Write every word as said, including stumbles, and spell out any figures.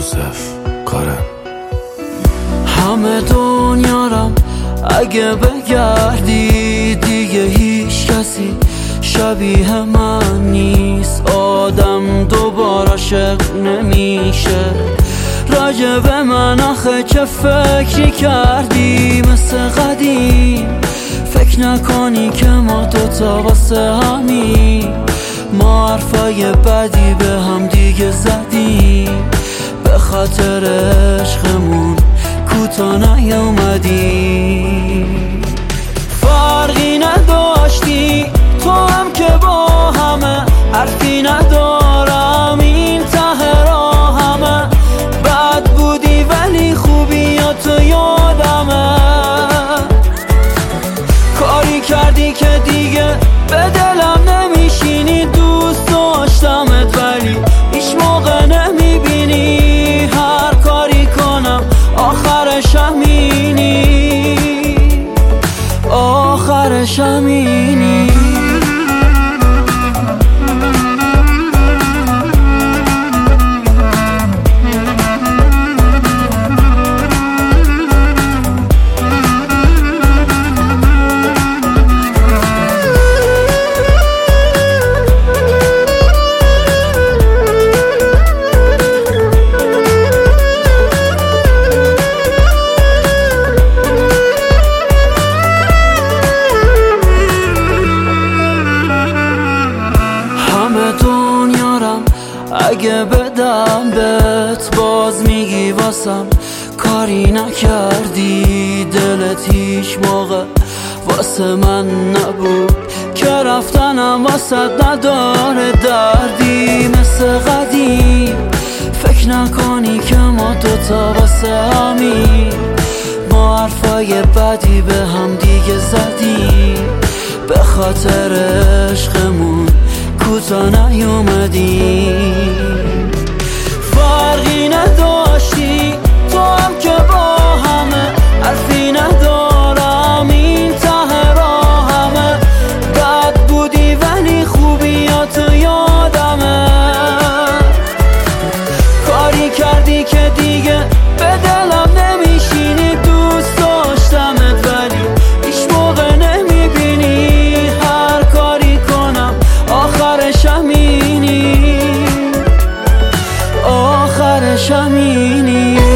یوسف کارم. همه دنیارم اگه بگردی دیگه هیچ کسی شبیه من نیست. آدم دوباره عاشق نمیشه. راجب من آخه چه فکری کردی؟ مثل قدیم فکر نکنی که ما دوتا واسه همیم. ما حرفای بدی به هم دیگه زدیم، به خاطر عشقمون کوتا نیومدیم. فرقی نداشتی تو هم که با همه، حرفی ندارم این ته راه همه. بد بودی ولی خوبیاتو یادمه. کاری کردی که دیگه به دلم نمیشینی. دوست داشتمت ولی هیچ موقع نمیبینی. هر کاری کنم آخرش همینی، آخرش همینی. اگه بدم بهت باز میگی واسم کاری نکردی. دلت هیچ موقع واسه من نبود که رفتنم واسه نداره دردی. مثل قدیم فکر نکنی که ما دوتا واسه همیم. ما حرفای بدی به هم دیگه زدیم، به خاطر عشقمون کوتا نیومدیم. فرقی نداشتی تو هم که با همه، حرفی ندارم این ته راه همه. بد بودی ولی خوبیاتو یادمه. کاری کردی که دیگه به دلم نمیشینی. دوست داشتمت ولی هیچ موقع نمیبینی. هر کاری کنم آخرش همینی، آخرش همینی.